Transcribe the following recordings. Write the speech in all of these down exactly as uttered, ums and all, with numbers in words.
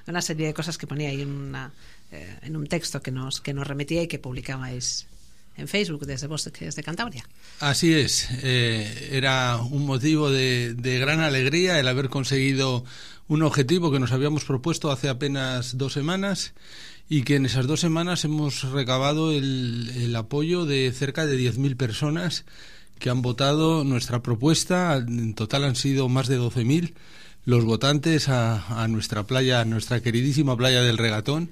una serie de cosas que ponía ahí en, una, eh, en un texto que nos, que nos remitía y que publicabais en Facebook desde Bosques de Cantabria. Así es, eh, era un motivo de, de gran alegría el haber conseguido un objetivo que nos habíamos propuesto hace apenas dos semanas y que en esas dos semanas hemos recabado el, el apoyo de cerca de diez mil personas que han votado nuestra propuesta. En total han sido más de doce mil los votantes a, a nuestra playa, a nuestra queridísima playa del Regatón.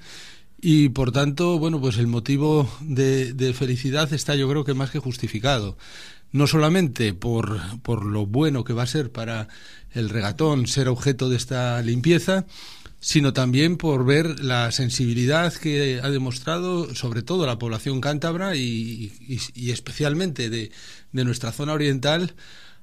Y por tanto, bueno, pues el motivo de, de felicidad está, yo creo que más que justificado. No solamente por, por lo bueno que va a ser para el Regatón ser objeto de esta limpieza, sino también por ver la sensibilidad que ha demostrado sobre todo la población cántabra y, y, y especialmente de, de nuestra zona oriental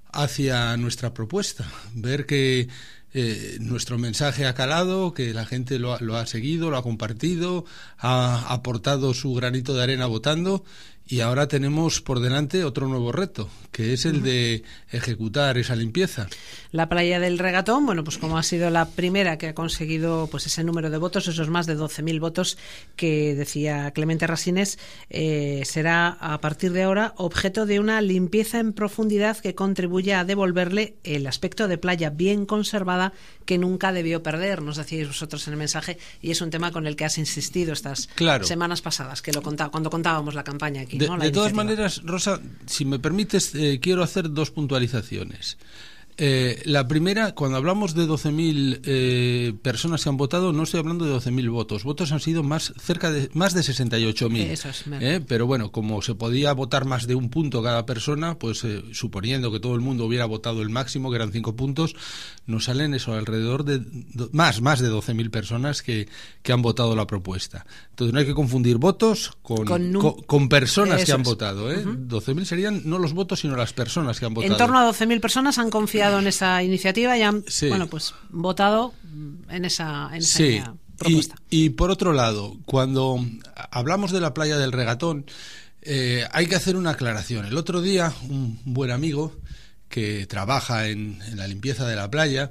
hacia nuestra propuesta. Ver que Eh, nuestro mensaje ha calado, que la gente lo ha, lo ha seguido, lo ha compartido, ha aportado su granito de arena votando, y ahora tenemos por delante otro nuevo reto, que es el de ejecutar esa limpieza. La playa del Regatón, bueno, pues como ha sido la primera que ha conseguido pues ese número de votos, esos más de doce mil votos que decía Clemente Rasines, eh, será a partir de ahora objeto de una limpieza en profundidad que contribuya a devolverle el aspecto de playa bien conservada que nunca debió perder, nos decíais vosotros en el mensaje, y es un tema con el que has insistido estas claro. semanas pasadas, que lo contaba, cuando contábamos la campaña aquí. De, ¿no? La de todas iniciativa. maneras, Rosa, si me permites, eh, quiero hacer dos puntualizaciones. Eh, la primera, cuando hablamos de doce mil eh, personas que han votado, no estoy hablando de doce mil votos. Votos han sido más cerca de más de sesenta y ocho mil. Eso es, eh, pero bueno, como se podía votar más de un punto cada persona, pues eh, suponiendo que todo el mundo hubiera votado el máximo, que eran cinco puntos, nos salen eso alrededor de do, más más de doce mil personas que, que han votado la propuesta. Entonces no hay que confundir votos con con, con, con personas que han es. votado. ¿eh? Uh-huh. doce mil serían no los votos, sino las personas que han votado. En torno a doce mil personas han confiado en esa iniciativa y han sí. bueno pues votado en esa, en esa sí. propuesta. Y, y por otro lado, cuando hablamos de la playa del Regatón, eh, hay que hacer una aclaración. El otro día un buen amigo que trabaja en, en la limpieza de la playa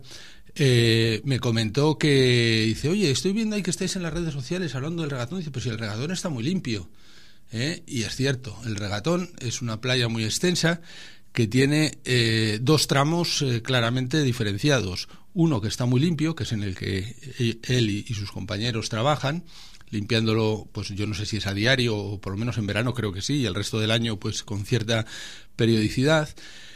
eh, me comentó que dice, oye, estoy viendo ahí que estáis en las redes sociales hablando del Regatón. Dice, pues si el Regatón está muy limpio. ¿eh? Y es cierto, el Regatón es una playa muy extensa que tiene eh, dos tramos eh, claramente diferenciados. Uno que está muy limpio, que es en el que él y, y sus compañeros trabajan, limpiándolo, pues yo no sé si es a diario o por lo menos en verano creo que sí, y el resto del año pues con cierta periodicidad.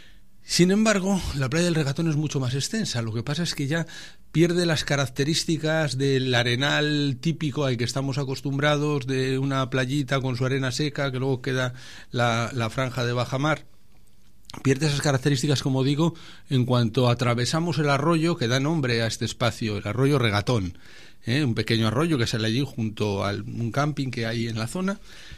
Sin embargo, la playa del Regatón es mucho más extensa. Lo que pasa es que ya pierde las características del arenal típico al que estamos acostumbrados, de una playita con su arena seca, que luego queda la, la franja de bajamar. Pierde esas características, como digo, en cuanto atravesamos el arroyo que da nombre a este espacio, el arroyo Regatón, ¿eh? un pequeño arroyo que sale allí junto a un camping que hay en la zona.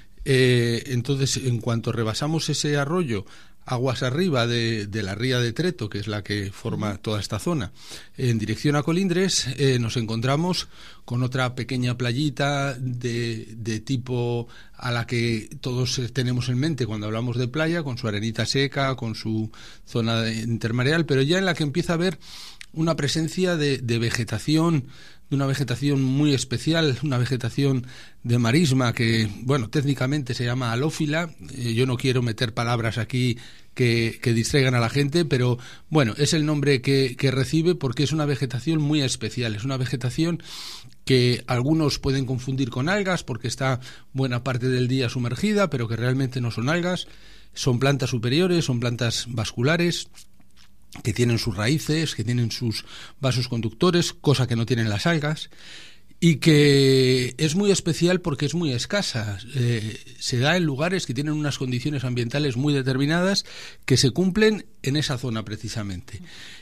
Eh, entonces, en cuanto rebasamos ese arroyo, aguas arriba de, de la ría de Treto, que es la que forma toda esta zona, en dirección a Colindres, eh, nos encontramos con otra pequeña playita de, de tipo a la que todos tenemos en mente cuando hablamos de playa, con su arenita seca, con su zona intermareal, pero ya en la que empieza a haber una presencia de, de vegetación, de una vegetación muy especial, una vegetación de marisma que, bueno, técnicamente se llama halófila. Eh, yo no quiero meter palabras aquí que, que distraigan a la gente, pero bueno, es el nombre que, que recibe porque es una vegetación muy especial, es una vegetación que algunos pueden confundir con algas porque está buena parte del día sumergida, pero que realmente no son algas, son plantas superiores, son plantas vasculares, que tienen sus raíces, que tienen sus vasos conductores, cosa que no tienen las algas, y que es muy especial porque es muy escasa. Eh, se da en lugares que tienen unas condiciones ambientales muy determinadas que se cumplen en esa zona precisamente.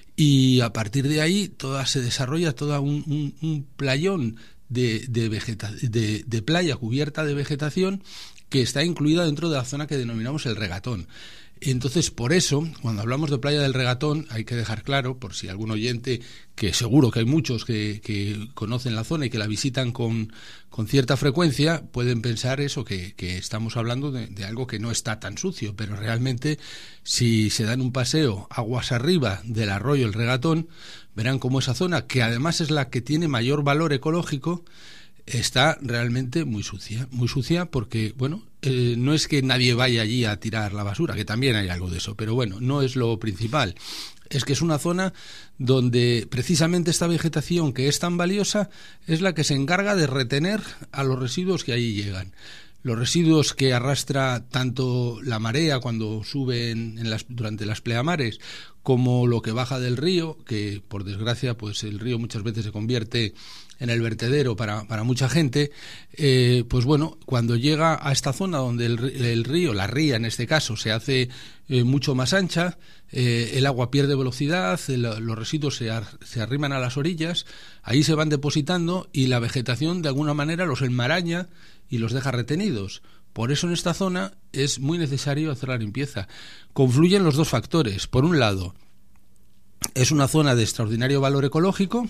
Y a partir de ahí toda se desarrolla todo un, un, un playón de, de, vegeta, de, de playa cubierta de vegetación que está incluida dentro de la zona que denominamos el Regatón. Entonces, por eso, cuando hablamos de Playa del Regatón, hay que dejar claro, por si algún oyente, que seguro que hay muchos que, que conocen la zona y que la visitan con, con cierta frecuencia, pueden pensar eso, que, que estamos hablando de, de algo que no está tan sucio, pero realmente, si se dan un paseo aguas arriba del arroyo El Regatón, verán cómo esa zona, que además es la que tiene mayor valor ecológico, está realmente muy sucia, muy sucia porque, bueno, eh, no es que nadie vaya allí a tirar la basura, que también hay algo de eso, pero bueno, no es lo principal. Es que es una zona donde precisamente esta vegetación que es tan valiosa es la que se encarga de retener a los residuos que ahí llegan. Los residuos que arrastra tanto la marea cuando sube en, en las, durante las pleamares, como lo que baja del río, que por desgracia pues el río muchas veces se convierte en el vertedero para, para mucha gente, eh, pues bueno, cuando llega a esta zona donde el, el río, la ría en este caso, se hace eh, mucho más ancha, eh, el agua pierde velocidad, el, los residuos se, ar, se arriman a las orillas, ahí se van depositando y la vegetación de alguna manera los enmaraña y los deja retenidos. Por eso en esta zona es muy necesario hacer la limpieza. Confluyen los dos factores. Por un lado, es una zona de extraordinario valor ecológico,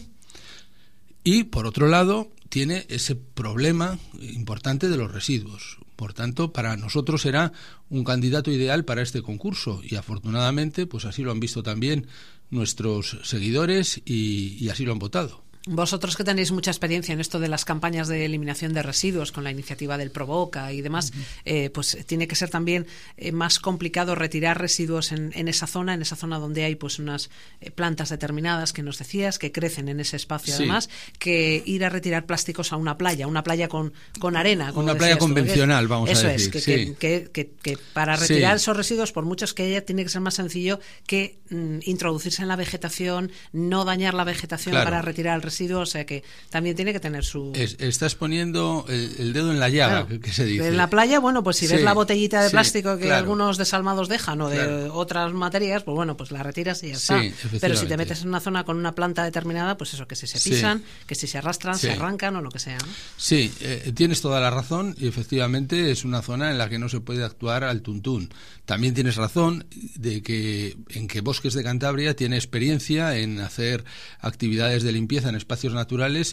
y, por otro lado, tiene ese problema importante de los residuos. Por tanto, para nosotros será un candidato ideal para este concurso y, afortunadamente, pues así lo han visto también nuestros seguidores y, y así lo han votado. Vosotros que tenéis mucha experiencia en esto de las campañas de eliminación de residuos con la iniciativa del Provoca y demás, uh-huh. eh, pues tiene que ser también eh, más complicado retirar residuos en, en esa zona, en esa zona donde hay pues unas eh, plantas determinadas que nos decías, que crecen en ese espacio sí. además, que ir a retirar plásticos a una playa, una playa con, con arena. Como una playa convencional, vamos eso a decir. Eso es, que, sí. que, que, que, que para retirar sí. esos residuos, por muchos que haya, tiene que ser más sencillo que mm, introducirse en la vegetación, no dañar la vegetación claro. para retirar el residuo, o sea que también tiene que tener su... Es, estás poniendo el, el dedo en la llaga, claro. que se dice. En la playa, bueno, pues si sí, ves la botellita de sí, plástico que claro. algunos desalmados dejan o de claro. otras materias, pues bueno, pues la retiras y ya está. Sí, pero si te metes en una zona con una planta determinada, pues eso, que si se pisan, sí. que si se arrastran, sí. se arrancan o lo que sea, ¿no? Sí, eh, tienes toda la razón y efectivamente es una zona en la que no se puede actuar al tuntún. También tienes razón de que en que Bosques de Cantabria tiene experiencia en hacer actividades de limpieza en espacios naturales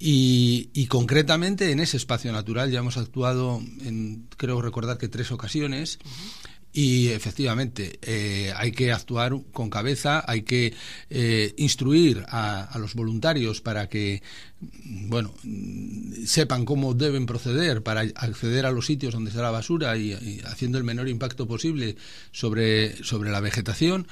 y, y concretamente en ese espacio natural ya hemos actuado en, creo recordar que tres ocasiones. Uh-huh. Y efectivamente eh, hay que actuar con cabeza, hay que eh, instruir a, a los voluntarios para que, bueno, sepan cómo deben proceder para acceder a los sitios donde está la basura y, y haciendo el menor impacto posible sobre, sobre la vegetación.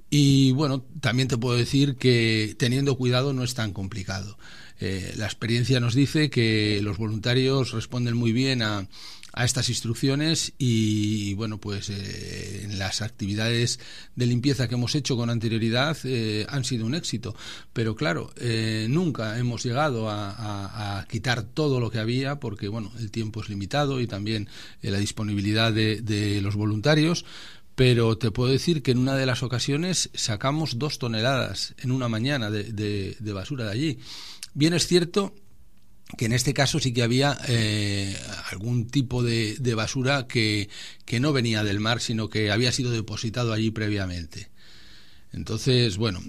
Y bueno, también te puedo decir que teniendo cuidado no es tan complicado. Eh, la experiencia nos dice que los voluntarios responden muy bien a a estas instrucciones y bueno pues eh, en las actividades de limpieza que hemos hecho con anterioridad eh, han sido un éxito, pero claro eh, nunca hemos llegado a, a, a quitar todo lo que había porque bueno el tiempo es limitado y también eh, la disponibilidad de, de los voluntarios, pero te puedo decir que en una de las ocasiones sacamos dos toneladas en una mañana de, de, de basura de allí. Bien es cierto que en este caso sí que había eh, algún tipo de, de basura que, que no venía del mar, sino que había sido depositado allí previamente. Entonces, bueno,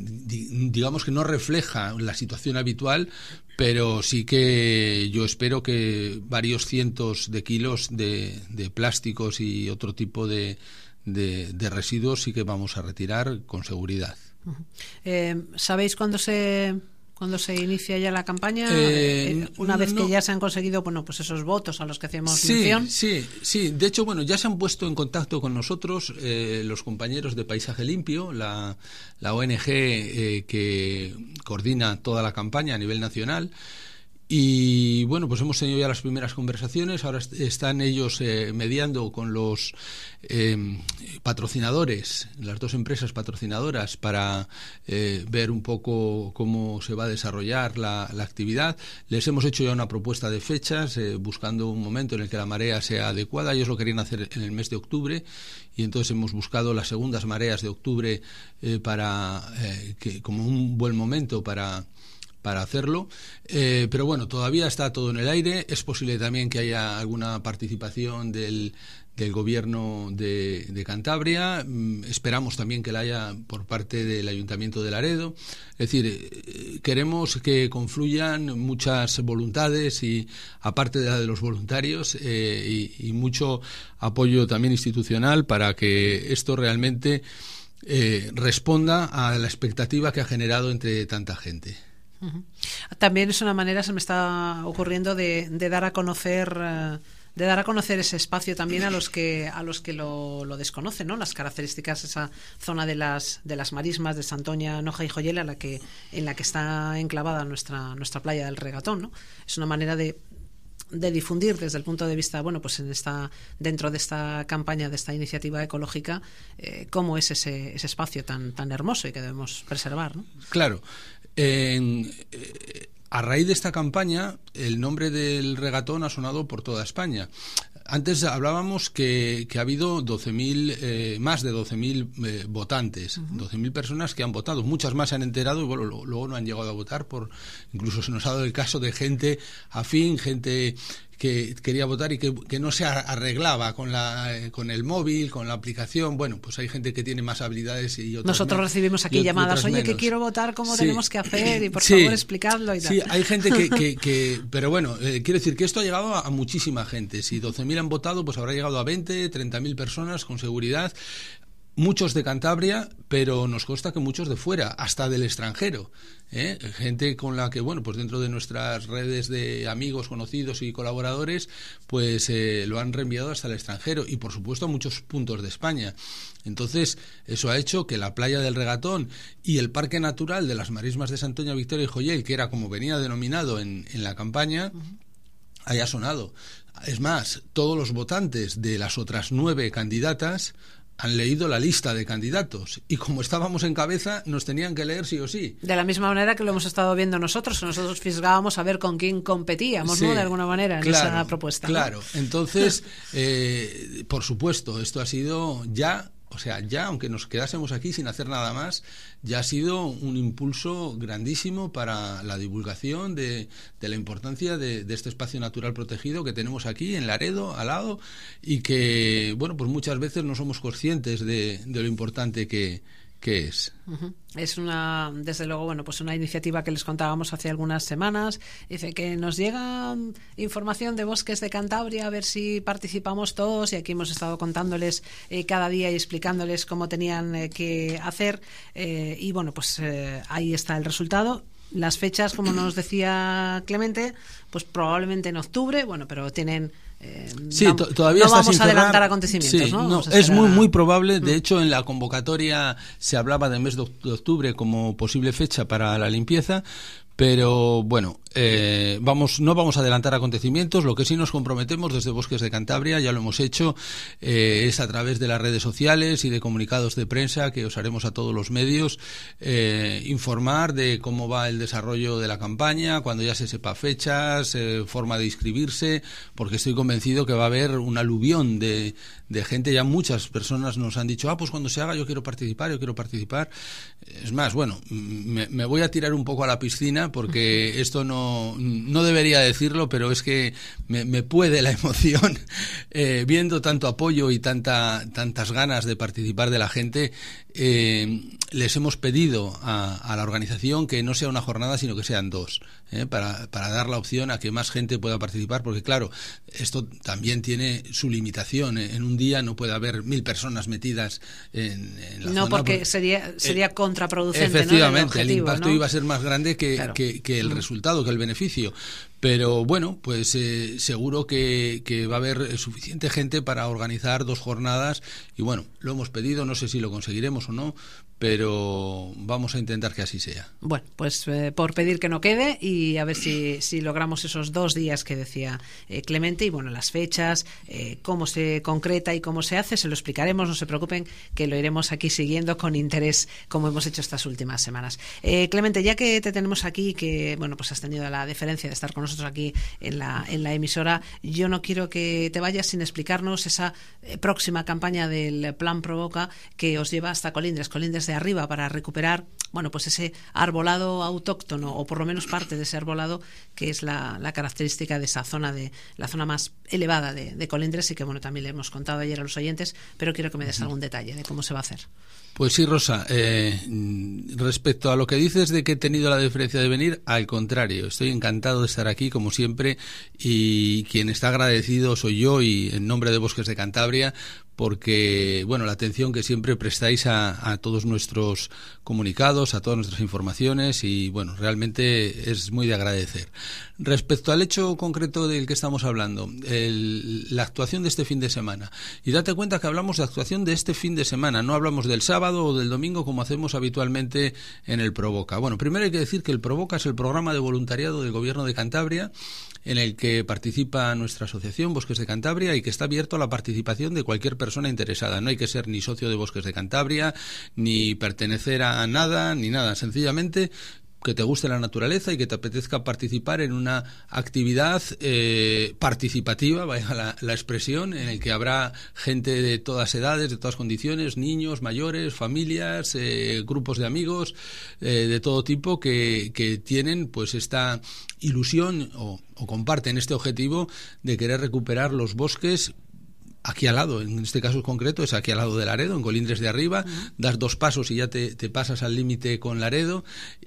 digamos que no refleja la situación habitual, pero sí que yo espero que varios cientos de kilos de, de plásticos y otro tipo de, de, de residuos sí que vamos a retirar con seguridad. Uh-huh. Eh, ¿Sabéis cuándo se... ¿Cuándo se inicia ya la campaña? Eh, Una vez no. que ya se han conseguido, bueno, pues esos votos a los que hacemos sí, mención. Sí, sí. De hecho, bueno, ya se han puesto en contacto con nosotros eh, los compañeros de Paisaje Limpio, la, la O N G eh, que coordina toda la campaña a nivel nacional. Y bueno, pues hemos tenido ya las primeras conversaciones, ahora están ellos eh, mediando con los eh, patrocinadores, las dos empresas patrocinadoras, para eh, ver un poco cómo se va a desarrollar la, la actividad. Les hemos hecho ya una propuesta de fechas, eh, buscando un momento en el que la marea sea adecuada. Ellos lo querían hacer en el mes de octubre y entonces hemos buscado las segundas mareas de octubre eh, para eh, que como un buen momento para... para hacerlo, eh, pero bueno, todavía está todo en el aire. Es posible también que haya alguna participación del, del Gobierno de, de Cantabria. Esperamos también que la haya por parte del Ayuntamiento de Laredo. Es decir, queremos que confluyan muchas voluntades y, aparte de la de los voluntarios, eh, y, y mucho apoyo también institucional para que esto realmente eh, responda a la expectativa que ha generado entre tanta gente. Uh-huh. También es una manera, se me está ocurriendo, de, de dar a conocer uh, de dar a conocer ese espacio también a los que a los que lo, lo desconocen, ¿no? Las características, esa zona de las de las marismas de Santoña, Noja y Joyela, la que en la que está enclavada nuestra nuestra playa del Regatón, ¿no? Es una manera de de difundir desde el punto de vista, bueno, pues en esta dentro de esta campaña, de esta iniciativa ecológica, eh, cómo es ese, ese espacio tan tan hermoso y que debemos preservar, ¿no? Claro. Eh, eh, a raíz de esta campaña, el nombre del Regatón ha sonado por toda España. Antes hablábamos que, que ha habido doce mil, eh, más de doce mil eh, votantes, uh-huh. doce mil personas que han votado. Muchas más se han enterado y bueno, lo, luego no han llegado a votar. Por incluso se nos ha dado el caso de gente afín, gente que quería votar y que, que no se arreglaba con la eh, con el móvil, con la aplicación. Bueno, pues hay gente que tiene más habilidades y otras Nosotros menos, recibimos aquí llamadas, oye, menos. que quiero votar, ¿cómo sí. tenemos que hacer? Y por sí. favor, explicadlo y tal. Sí, hay gente que... que, que pero bueno, eh, quiero decir que esto ha llegado a, a muchísima gente. Si doce mil han votado, pues habrá llegado a veinte, treinta mil personas con seguridad. Muchos de Cantabria, pero nos consta que muchos de fuera, hasta del extranjero, ¿eh? Gente con la que, bueno, pues dentro de nuestras redes de amigos, conocidos y colaboradores, pues eh, lo han reenviado hasta el extranjero y, por supuesto, a muchos puntos de España. Entonces, eso ha hecho que la playa del Regatón y el Parque Natural de las Marismas de Santoña, Victoria y Joyel, que era como venía denominado en, en la campaña, uh-huh. haya sonado. Es más, todos los votantes de las otras nueve candidatas han leído la lista de candidatos y como estábamos en cabeza nos tenían que leer sí o sí. De la misma manera que lo hemos estado viendo nosotros, nosotros fisgábamos a ver con quién competíamos, sí, ¿no? De alguna manera en claro, esa propuesta. Claro, ¿no? Entonces, eh, por supuesto, esto ha sido ya... O sea, ya, aunque nos quedásemos aquí sin hacer nada más, ya ha sido un impulso grandísimo para la divulgación de, de la importancia de, de este espacio natural protegido que tenemos aquí en Laredo, al lado, y que, bueno, pues muchas veces no somos conscientes de, de lo importante que, que es. Uh-huh. Es una, desde luego, bueno, pues una iniciativa que les contábamos hace algunas semanas. Dice que nos llega información de Bosques de Cantabria, a ver si participamos todos, y aquí hemos estado contándoles eh, cada día y explicándoles cómo tenían eh, que hacer, eh, y bueno, pues eh, ahí está el resultado. Las fechas, como nos decía Clemente, pues probablemente en octubre, bueno, pero tienen... Eh, sí, no, todavía no está vamos sin a adelantar cerrar. acontecimientos, sí, ¿no? no es muy muy probable. De hecho, en la convocatoria se hablaba del mes de octubre como posible fecha para la limpieza, pero bueno, eh, vamos no vamos a adelantar acontecimientos. Lo que sí nos comprometemos desde Bosques de Cantabria, ya lo hemos hecho, eh, es a través de las redes sociales y de comunicados de prensa que os haremos a todos los medios, eh, informar de cómo va el desarrollo de la campaña, cuando ya se sepa fechas, eh, forma de inscribirse, porque estoy convencido que va a haber un aluvión de, de gente. Ya muchas personas nos han dicho, ah, pues cuando se haga yo quiero participar, yo quiero participar. Es más, bueno, me, me voy a tirar un poco a la piscina porque esto no, no debería decirlo, pero es que me, me puede la emoción eh, viendo tanto apoyo y tanta, tantas ganas de participar de la gente. Eh, les hemos pedido a, a la organización que no sea una jornada, sino que sean dos, eh, para, para dar la opción a que más gente pueda participar, porque claro, esto también tiene su limitación. En un día no puede haber mil personas metidas en, en la no, zona. porque porque, sería sería eh, contraproducente. Efectivamente, ¿no? el, objetivo, el impacto ¿no? iba a ser más grande que, claro. que, que el mm. resultado, que el beneficio. Pero bueno, pues eh, seguro que, que va a haber suficiente gente para organizar dos jornadas y bueno, lo hemos pedido, no sé si lo conseguiremos o no, pero vamos a intentar que así sea. Bueno, pues eh, por pedir que no quede y a ver si, si logramos esos dos días que decía eh, Clemente, y bueno, las fechas, eh, cómo se concreta y cómo se hace, se lo explicaremos, no se preocupen, que lo iremos aquí siguiendo con interés como hemos hecho estas últimas semanas. Eh, Clemente, ya que te tenemos aquí, que bueno, pues has tenido la deferencia de estar con nosotros aquí en la, en la emisora, yo no quiero que te vayas sin explicarnos esa eh, próxima campaña del Plan Provoca que os lleva hasta Colindres, Colindres de arriba, para recuperar bueno, pues ese arbolado autóctono, o por lo menos parte de ese arbolado, que es la, la característica de esa zona, de la zona más elevada de, de Colindres, y que bueno, también le hemos contado ayer a los oyentes, pero quiero que me des algún detalle de cómo se va a hacer. Pues sí, Rosa, eh, respecto a lo que dices de que he tenido la deferencia de venir, al contrario, estoy encantado de estar aquí como siempre, y quien está agradecido soy yo, y en nombre de Bosques de Cantabria, porque, bueno, la atención que siempre prestáis a, a todos nuestros comunicados, a todas nuestras informaciones, y bueno, realmente es muy de agradecer. Respecto al hecho concreto del que estamos hablando, el, la actuación de este fin de semana, y date cuenta que hablamos de actuación de este fin de semana, no hablamos del sábado o del domingo como hacemos habitualmente en el Provoca. Bueno, primero hay que decir que el Provoca es el programa de voluntariado del Gobierno de Cantabria, en el que participa nuestra asociación Bosques de Cantabria, y que está abierto a la participación de cualquier persona interesada. No hay que ser ni socio de Bosques de Cantabria, ni pertenecer a nada, ni nada. Sencillamente que te guste la naturaleza y que te apetezca participar en una actividad eh, participativa, vaya la, la expresión, en el que habrá gente de todas edades, de todas condiciones, niños, mayores, familias, eh, grupos de amigos, eh, de todo tipo, que, que tienen pues esta ilusión o, o comparten este objetivo de querer recuperar los bosques aquí al lado. En este caso concreto es aquí al lado de Laredo, en Colindres de Arriba. Uh-huh. Das dos pasos y ya te, te pasas al límite con Laredo,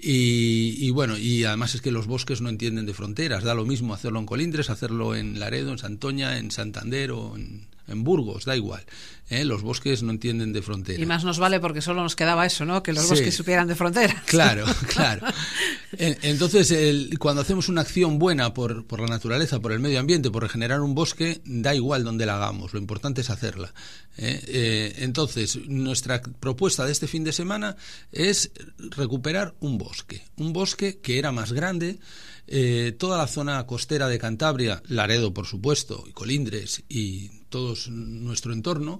y, y bueno, y además es que los bosques no entienden de fronteras. Da lo mismo hacerlo en Colindres, hacerlo en Laredo, en Santoña, en Santander o en, en Burgos, da igual. ¿Eh? Los bosques no entienden de frontera. Y más nos vale porque solo nos quedaba eso, ¿no? Que los sí. bosques supieran de frontera. Claro, claro. Entonces, el, cuando hacemos una acción buena por, por la naturaleza, por el medio ambiente, por regenerar un bosque, da igual dónde la hagamos, lo importante es hacerla. ¿Eh? Eh, entonces, nuestra propuesta de este fin de semana es recuperar un bosque. Un bosque que era más grande. Eh, toda la zona costera de Cantabria, Laredo por supuesto, y Colindres y todo nuestro entorno,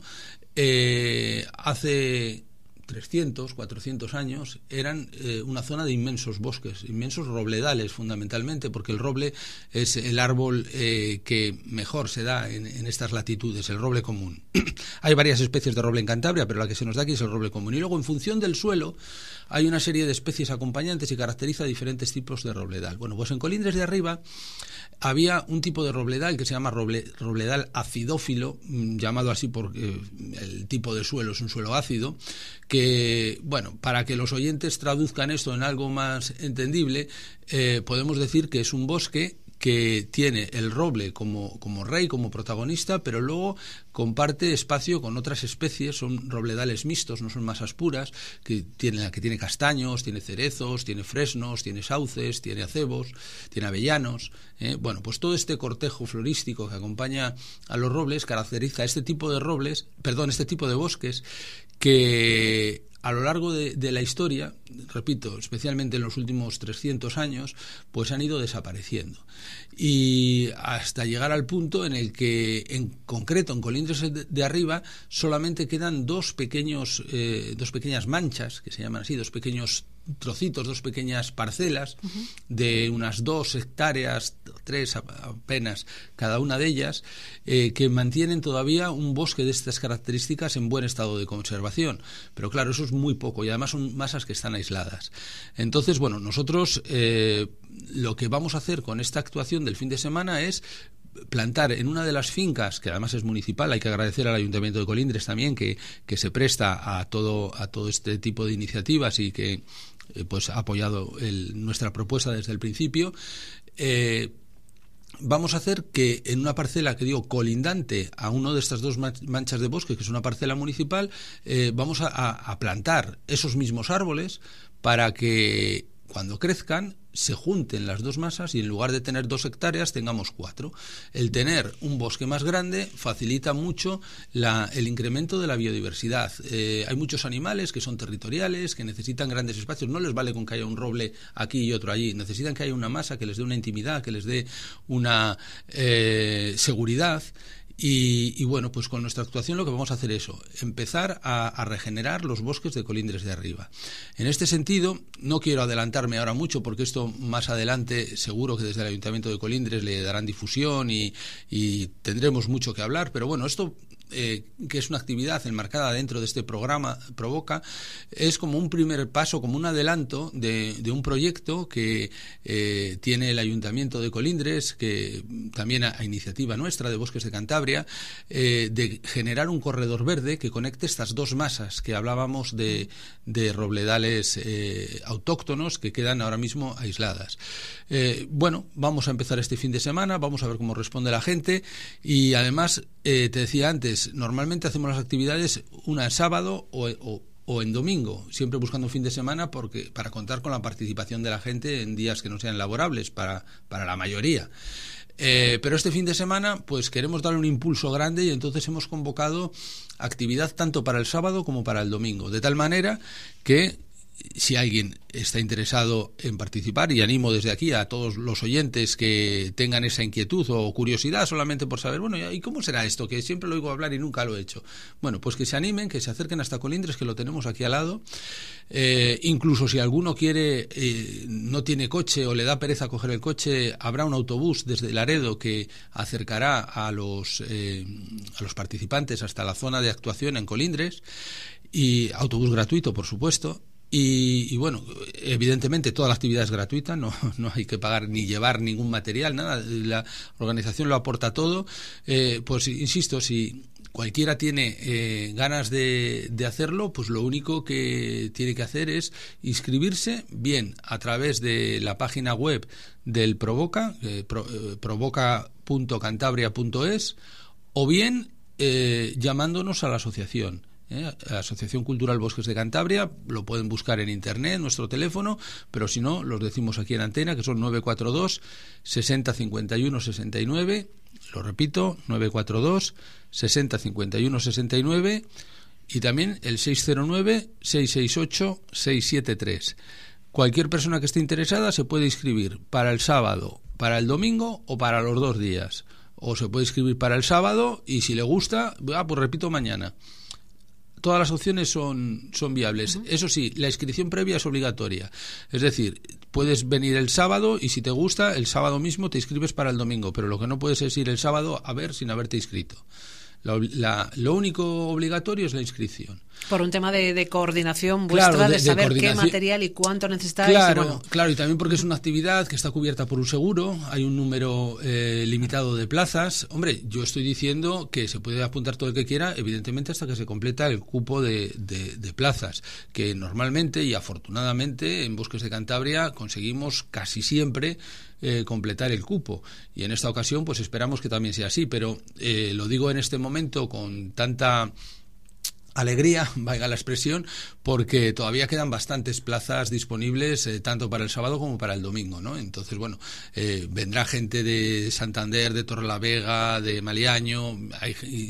eh, hace trescientos, cuatrocientos años eran eh, una zona de inmensos bosques, inmensos robledales fundamentalmente, porque el roble es el árbol eh, que mejor se da en, en estas latitudes, el roble común. Hay varias especies de roble en Cantabria, pero la que se nos da aquí es el roble común. Y luego, en función del suelo, hay una serie de especies acompañantes y caracteriza diferentes tipos de robledal. Bueno, pues en Colindres de Arriba había un tipo de robledal que se llama roble, robledal acidófilo, llamado así porque el tipo de suelo es un suelo ácido, que, bueno, para que los oyentes traduzcan esto en algo más entendible, eh, podemos decir que es un bosque que tiene el roble como, como rey, como protagonista, pero luego comparte espacio con otras especies. Son robledales mixtos, no son masas puras, que tiene, que tiene castaños, tiene cerezos, tiene fresnos, tiene sauces, tiene acebos, tiene avellanos. ¿eh? Bueno, pues todo este cortejo florístico que acompaña a los robles caracteriza este tipo de robles, perdón, este tipo de bosques que a lo largo de, de la historia, repito, especialmente en los últimos trescientos años, pues han ido desapareciendo. Y hasta llegar al punto en el que, en concreto, en Colindres de, de Arriba, solamente quedan dos pequeños, eh, dos pequeñas manchas, que se llaman así, dos pequeños trocitos, dos pequeñas parcelas, uh-huh, de unas dos hectáreas, tres apenas cada una de ellas, eh, que mantienen todavía un bosque de estas características en buen estado de conservación. Pero claro, eso es muy poco, y además son masas que están aisladas. Entonces, bueno, nosotros eh, lo que vamos a hacer con esta actuación del fin de semana es plantar en una de las fincas, que además es municipal. Hay que agradecer al Ayuntamiento de Colindres también que, que se presta a todo, a todo este tipo de iniciativas y que eh, pues ha apoyado el, nuestra propuesta desde el principio. Eh, vamos a hacer que en una parcela que digo colindante a uno de estas dos manchas de bosque, que es una parcela municipal, eh, vamos a, a plantar esos mismos árboles para que cuando crezcan se junten las dos masas y en lugar de tener dos hectáreas tengamos cuatro. El tener un bosque más grande facilita mucho la, el incremento de la biodiversidad. Eh, hay muchos animales que son territoriales, que necesitan grandes espacios. No les vale con que haya un roble aquí y otro allí. Necesitan que haya una masa que les dé una intimidad, que les dé una eh, seguridad. Y, y bueno, pues con nuestra actuación lo que vamos a hacer es eso, empezar a, a regenerar los bosques de Colindres de Arriba. En este sentido, no quiero adelantarme ahora mucho porque esto más adelante seguro que desde el Ayuntamiento de Colindres le darán difusión y, y tendremos mucho que hablar, pero bueno, esto eh, que es una actividad enmarcada dentro de este programa Provoca, es como un primer paso, como un adelanto de, de un proyecto que eh, tiene el Ayuntamiento de Colindres, que también a, a iniciativa nuestra de Bosques de Cantabria, eh, de generar un corredor verde que conecte estas dos masas que hablábamos de, de robledales eh, autóctonos que quedan ahora mismo aisladas. Eh, bueno, vamos a empezar este fin de semana, vamos a ver cómo responde la gente y además, eh, te decía antes, normalmente hacemos las actividades una en sábado o, o, o en domingo, siempre buscando un fin de semana porque para contar con la participación de la gente en días que no sean laborables para, para la mayoría. Eh, pero este fin de semana pues queremos darle un impulso grande y entonces hemos convocado actividad tanto para el sábado como para el domingo, de tal manera que si alguien está interesado en participar, y animo desde aquí a todos los oyentes que tengan esa inquietud o curiosidad solamente por saber, bueno, ¿y cómo será esto? Que siempre lo oigo hablar y nunca lo he hecho. Bueno, pues que se animen, que se acerquen hasta Colindres, que lo tenemos aquí al lado. Eh, incluso si alguno quiere, eh, no tiene coche o le da pereza coger el coche, habrá un autobús desde Laredo que acercará a los, eh, a los participantes hasta la zona de actuación en Colindres, y autobús gratuito, por supuesto. Y, y bueno, evidentemente toda la actividad es gratuita, no, no hay que pagar ni llevar ningún material, nada, la organización lo aporta todo. Eh, pues insisto, si cualquiera tiene eh, ganas de, de hacerlo, pues lo único que tiene que hacer es inscribirse bien a través de la página web del Provoca, eh, pro, eh, provoca punto cantabria punto es, o bien eh, llamándonos a la asociación. ¿Eh? La Asociación Cultural Bosques de Cantabria, lo pueden buscar en internet, nuestro teléfono, pero si no, los decimos aquí en antena, que son nueve cuatro dos, sesenta, cincuenta y uno, sesenta y nueve, lo repito, nueve cuatro dos, sesenta, cincuenta y uno, sesenta y nueve, y también el seis cero nueve, seis seis ocho, seis siete tres. Cualquier persona que esté interesada se puede inscribir para el sábado, para el domingo o para los dos días, o se puede inscribir para el sábado y si le gusta, ah, pues repito mañana. Todas las opciones son, son viables. Uh-huh. Eso sí, la inscripción previa es obligatoria. Es decir, puedes venir el sábado y si te gusta, el sábado mismo te inscribes para el domingo, pero lo que no puedes es ir el sábado a ver sin haberte inscrito. La, la, lo único obligatorio es la inscripción. Por un tema de, de coordinación vuestra, claro, de, de saber de qué material y cuánto necesitáis. Claro, y bueno. claro, y también porque es una actividad que está cubierta por un seguro, hay un número eh, limitado de plazas. Hombre, yo estoy diciendo que se puede apuntar todo el que quiera, evidentemente hasta que se completa el cupo de, de, de plazas, que normalmente y afortunadamente en Bosques de Cantabria conseguimos casi siempre Eh, completar el cupo, y en esta ocasión pues esperamos que también sea así, pero eh, lo digo en este momento con tanta alegría, valga la expresión, porque todavía quedan bastantes plazas disponibles eh, tanto para el sábado como para el domingo, ¿no? Entonces, bueno, eh, vendrá gente de Santander, de Torrelavega, de Maliaño, hay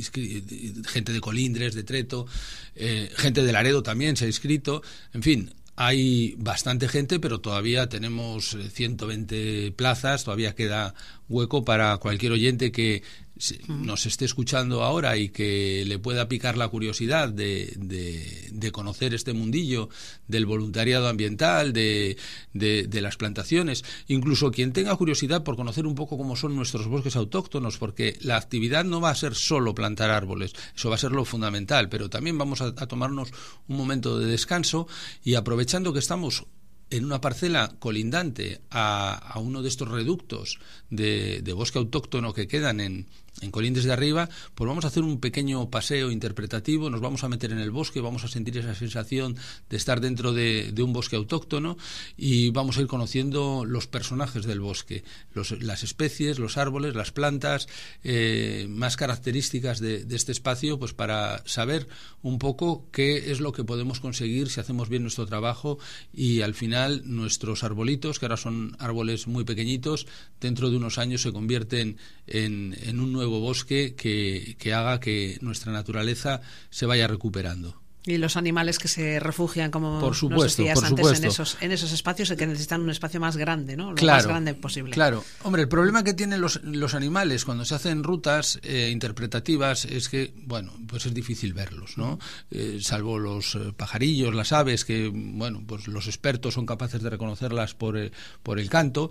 gente de Colindres, de Treto, eh, gente de Laredo también se ha inscrito, en fin. Hay bastante gente, pero todavía tenemos ciento veinte plazas, todavía queda hueco para cualquier oyente que nos esté escuchando ahora y que le pueda picar la curiosidad de, de, de conocer este mundillo del voluntariado ambiental, de, de, de las plantaciones, incluso quien tenga curiosidad por conocer un poco cómo son nuestros bosques autóctonos, porque la actividad no va a ser solo plantar árboles, eso va a ser lo fundamental, pero también vamos a, a tomarnos un momento de descanso y aprovechando que estamos en una parcela colindante a, a uno de estos reductos de, de bosque autóctono que quedan en, en Colindres de Arriba, pues vamos a hacer un pequeño paseo interpretativo, nos vamos a meter en el bosque, vamos a sentir esa sensación de estar dentro de, de un bosque autóctono y vamos a ir conociendo los personajes del bosque, los, las especies, los árboles, las plantas, eh, más características de, de este espacio, pues para saber un poco qué es lo que podemos conseguir si hacemos bien nuestro trabajo y al final nuestros arbolitos, que ahora son árboles muy pequeñitos, dentro de unos años se convierten en, en un nuevo bosque que, que haga que nuestra naturaleza se vaya recuperando. Y los animales que se refugian, como por supuesto, nos decías por antes, supuesto. en esos, en esos espacios que necesitan un espacio más grande, ¿no? Lo claro, más grande posible. Claro. Hombre, el problema que tienen los, los animales cuando se hacen rutas eh, interpretativas es que, bueno, pues es difícil verlos, ¿no? Eh, salvo los eh, pajarillos, las aves, que, bueno, pues los expertos son capaces de reconocerlas por, eh, por el canto.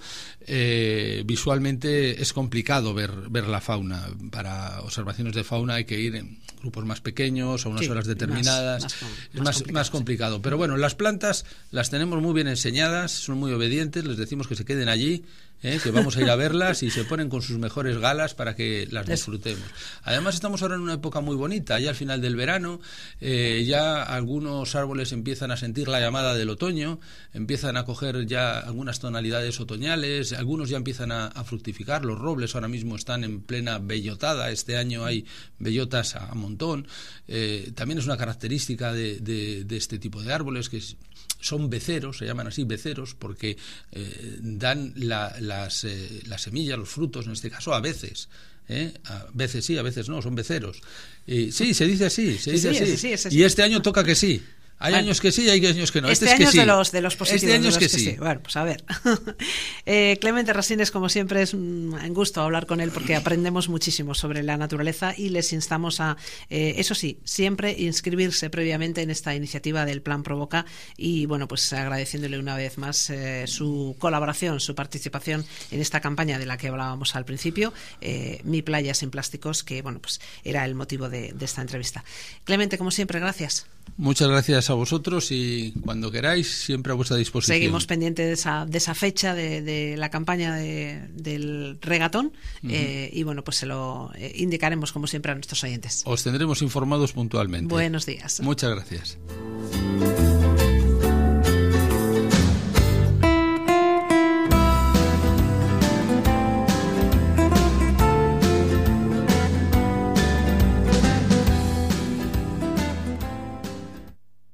Eh, visualmente es complicado ver, ver la fauna. Para observaciones de fauna hay que ir en grupos más pequeños, a unas sí, horas determinadas. Más, más, es más, más complicado. Más complicado. Sí. Pero bueno, las plantas las tenemos muy bien enseñadas, son muy obedientes, les decimos que se queden allí, ¿eh? que vamos a ir a verlas y se ponen con sus mejores galas para que las disfrutemos. Además estamos ahora en una época muy bonita, ya al final del verano, eh, ya algunos árboles empiezan a sentir la llamada del otoño, empiezan a coger ya algunas tonalidades otoñales, algunos ya empiezan a, a fructificar, los robles ahora mismo están en plena bellotada, este año hay bellotas a, a montón, eh, también es una característica de, de, de este tipo de árboles que es, son beceros, se llaman así beceros, porque eh, dan la, las, eh, las semillas, los frutos, en este caso a veces. ¿Eh? A veces sí, a veces no, son beceros. Y, sí, se dice así, se dice sí, así. Sí, sí, sí. Y este año toca que sí. Hay bueno, años que sí y hay años que no. Este, este año es que sí. de los, de los positivos. Este año es que, que sí. sí. Bueno, pues a ver. eh, Clemente Rasines, como siempre, es un gusto hablar con él porque aprendemos muchísimo sobre la naturaleza y les instamos a, eh, eso sí, siempre inscribirse previamente en esta iniciativa del Plan Provoca y, bueno, pues agradeciéndole una vez más eh, su colaboración, su participación en esta campaña de la que hablábamos al principio, eh, Mi Playa Sin Plásticos, que, bueno, pues era el motivo de, de esta entrevista. Clemente, como siempre, gracias. Muchas gracias a vosotros y cuando queráis, siempre a vuestra disposición. Seguimos pendientes de esa, de esa fecha de, de la campaña de, del regatón uh-huh. eh, y bueno, pues se lo eh, indicaremos como siempre a nuestros oyentes. Os tendremos informados puntualmente. Buenos días. Muchas gracias.